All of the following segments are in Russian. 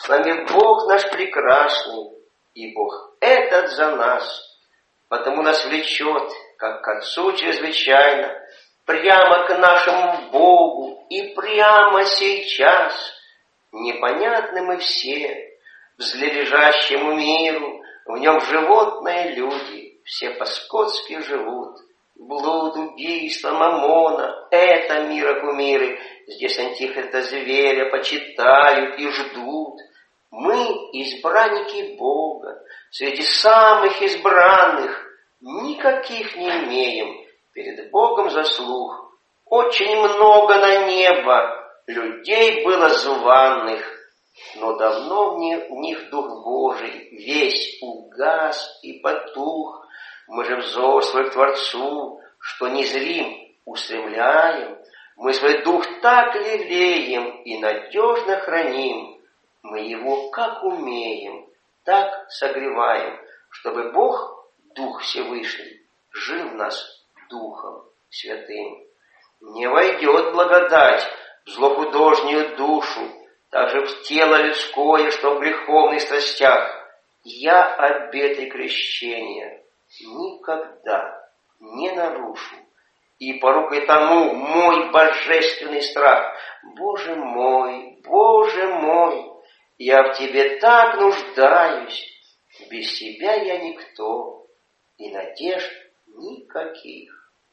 вами Бог наш прекрасный, и Бог этот за нас, потому нас влечет, как к Отцу чрезвычайно, прямо к нашему Богу, и прямо сейчас. Непонятны мы все, в злележащему миру, в нем животные люди, все по-скотски живут. Блуд, убийство, мамона — это мира кумиры. Здесь антихриста зверя почитают и ждут. Мы избранники Бога, среди самых избранных, никаких не имеем перед Богом заслуг. Очень много на небо людей было званых, но давно в них Дух Божий весь угас и потух. Мы же взор свой к Творцу, что незрим, устремляем. Мы свой дух так лелеем и надежно храним. Мы его как умеем, так согреваем, чтобы Бог, Дух Всевышний, жил в нас Духом Святым. Не войдет благодать в злохудожнюю душу, также в тело людское, что в греховных страстях. Я обеты крещения никогда не нарушу, и порукой тому мой божественный страх. Боже мой, я в Тебе так нуждаюсь, без Тебя я никто, и надежд никаких.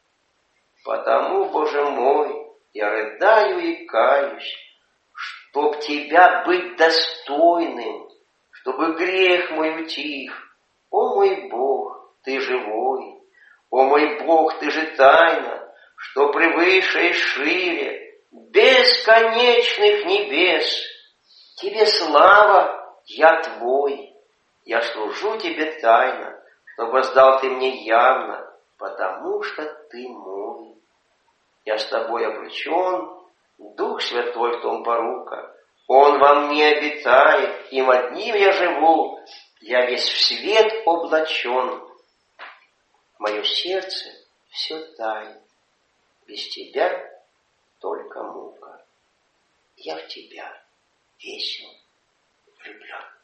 Потому, Боже мой, я рыдаю и каюсь, чтоб Тебя быть достойным, чтобы грех мой утих. О мой Бог, Ты живой, о мой Бог, Ты же тайна, что превыше и шире бесконечных небес. Тебе слава, я Твой, я служу Тебе тайно, что воздал Ты мне явно, потому что Ты мой. Я с Тобой обручен, Дух Святой в том порука, Он во мне обитает, им одним я живу, я весь в свет облачен. Мое сердце все тает, без Тебя только мука. Я в Тебя весел влюблен.